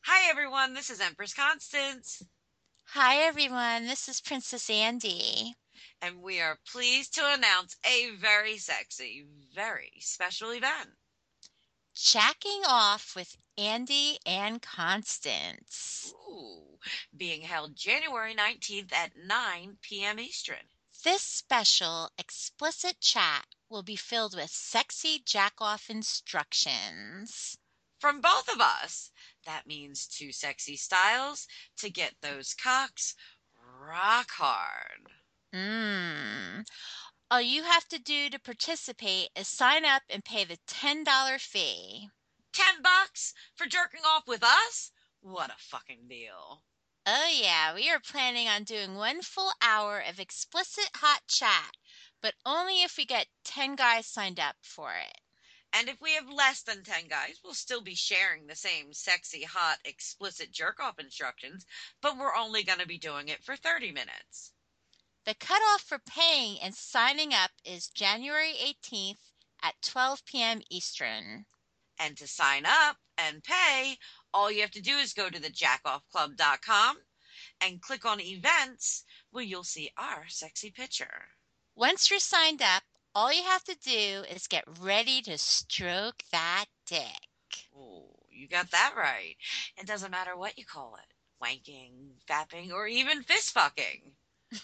Hi everyone, this is Empress Constance, Hi, everyone. This is Princess Andy. and we are pleased to announce a very sexy, very special event. Jacking off with Andy and Constance. Ooh, being held January 19th at 9 p.m. Eastern. This special explicit chat will be filled with sexy jack off instructions. From both of us. That means two sexy styles to get those cocks rock hard. Mmm. All you have to do to participate is sign up and pay the $10 fee. $10 for jerking off with us? What a fucking deal. Oh, yeah, we are planning on doing 1 full hour of explicit hot chat, but only if we get 10 guys signed up for it. And if we have less than 10 guys, we'll still be sharing the same sexy, hot, explicit jerk off instructions, but we're only going to be doing it for 30 minutes. The cutoff for paying and signing up is January 18th at 12 p.m. Eastern. And to sign up and pay, all you have to do is go to the jackoffclub.com and click on events where you'll see our sexy picture. Once you're signed up, all you have to do is get ready to stroke that dick. Oh, you got that right. It doesn't matter what you call it wanking, fapping, or even fist fucking.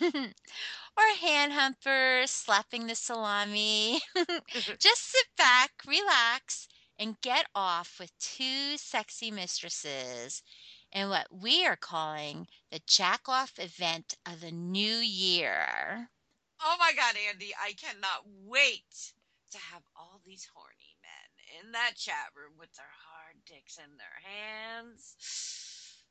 Or hand humper, slapping the salami. Just sit back, relax, and get off with two sexy mistresses in what we are calling the jack off event of the new year. Oh my God, Andy, I cannot wait to have all these horny men in that chat room with their hard dicks in their hands.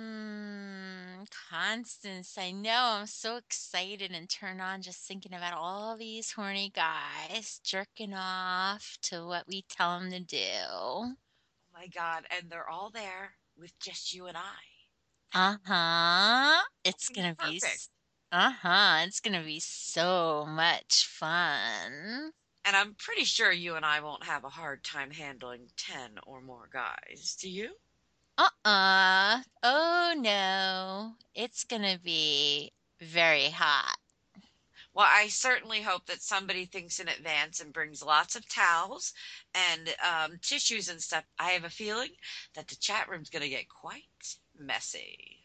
Constance, I know I'm so excited and turned on just thinking about all these horny guys jerking off to what we tell them to do. Oh my God, and they're all there with just you and I. Uh-huh. It'll be perfect. It's gonna be so much fun. And I'm pretty sure you and I won't have a hard time handling 10 or more guys. Do you? Oh no. It's gonna be very hot. Well, I certainly hope that somebody thinks in advance and brings lots of towels and tissues and stuff. I have a feeling that the chat room's going to get quite messy.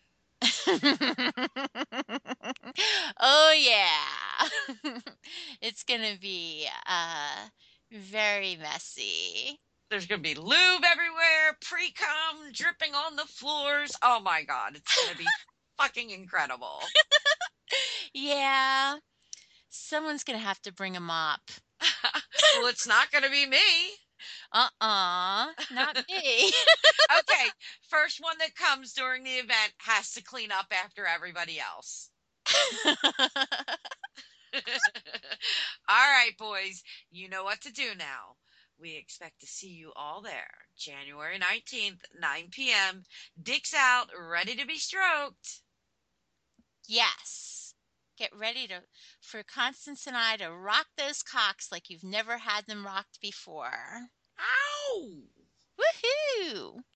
Oh yeah. It's gonna be very messy. There's going to be lube everywhere, pre cum dripping on the floors. Oh my God, it's going to be fucking incredible. Yeah. Someone's gonna have to bring a mop. Well, it's not going to be me. Not me. Okay, first one that comes during the event has to clean up after everybody else. All right, boys, you know what to do now. We expect to see you all there, January 19th, 9 p.m. Dicks out, ready to be stroked. Yes. Get ready to for Constance and I to rock those cocks like you've never had them rocked before. Ow! Woohoo!